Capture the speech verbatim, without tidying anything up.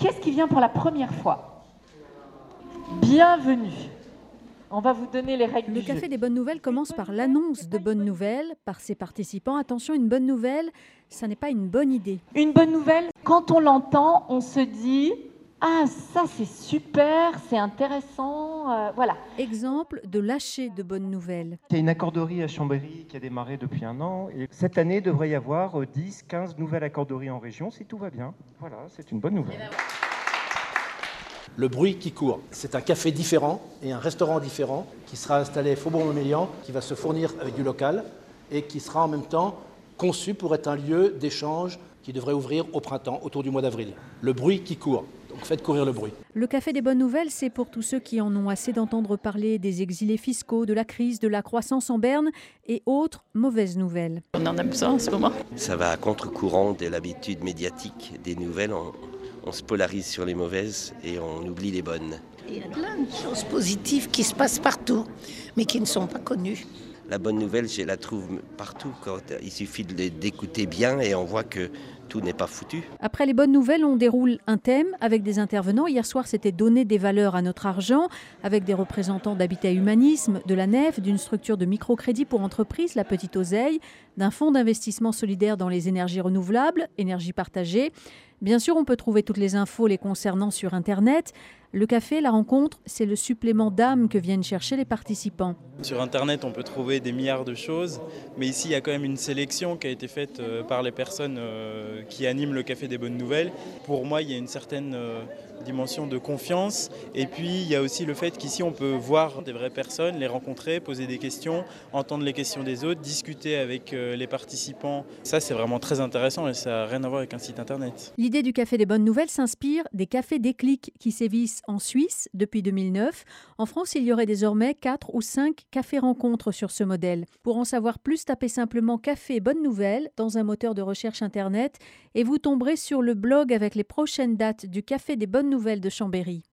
qu'est-ce qui vient pour la première fois? Bienvenue. On va vous donner les règles Le du Café jeu. des bonnes nouvelles commence par l'annonce de bonnes nouvelles par ses participants. Attention, une bonne nouvelle, ça n'est pas une bonne idée. Une bonne nouvelle, quand on l'entend, on se dit « Ah, ça c'est super, c'est intéressant, euh, voilà ». Exemple de lâcher de bonnes nouvelles. Il y a une accorderie à Chambéry qui a démarré depuis un an et cette année, il devrait y avoir dix, quinze nouvelles accorderies en région si tout va bien. Voilà, c'est une bonne nouvelle. Le bruit qui court, c'est un café différent et un restaurant différent qui sera installé Faubourg-Montmélian, qui va se fournir avec du local et qui sera en même temps conçu pour être un lieu d'échange qui devrait ouvrir au printemps, autour du mois d'avril. Le bruit qui court, donc faites courir le bruit. Le Café des bonnes nouvelles, c'est pour tous ceux qui en ont assez d'entendre parler des exilés fiscaux, de la crise, de la croissance en berne et autres mauvaises nouvelles. On en a besoin en ce moment. Ça va à contre-courant de l'habitude médiatique des nouvelles. On, on se polarise sur les mauvaises et on oublie les bonnes. Il y a plein de choses positives qui se passent partout, mais qui ne sont pas connues. La bonne nouvelle, je la trouve partout. Quand il suffit de d'écouter bien et on voit que tout n'est pas foutu. Après les bonnes nouvelles, on déroule un thème avec des intervenants. Hier soir, c'était donner des valeurs à notre argent avec des représentants d'Habitat Humanisme, de la Nef, d'une structure de microcrédit pour entreprises, la Petite Oseille, d'un fonds d'investissement solidaire dans les énergies renouvelables, énergie partagée. Bien sûr, on peut trouver toutes les infos les concernant sur Internet. Le café, la rencontre, c'est le supplément d'âme que viennent chercher les participants. Sur Internet, on peut trouver des milliards de choses, mais ici, il y a quand même une sélection qui a été faite par les personnes qui animent le Café des bonnes nouvelles. Pour moi, il y a une certaine dimension de confiance. Et puis, il y a aussi le fait qu'ici, on peut voir des vraies personnes, les rencontrer, poser des questions, entendre les questions des autres, discuter avec les participants. Ça, c'est vraiment très intéressant et ça n'a rien à voir avec un site Internet. L'idée du Café des bonnes nouvelles s'inspire des cafés déclics qui sévissent en Suisse depuis deux mille neuf. En France, il y aurait désormais quatre ou cinq cafés rencontres sur ce modèle. Pour en savoir plus, tapez simplement Café bonnes nouvelles dans un moteur de recherche Internet et vous tomberez sur le blog avec les prochaines dates du Café des bonnes nouvelles de Chambéry.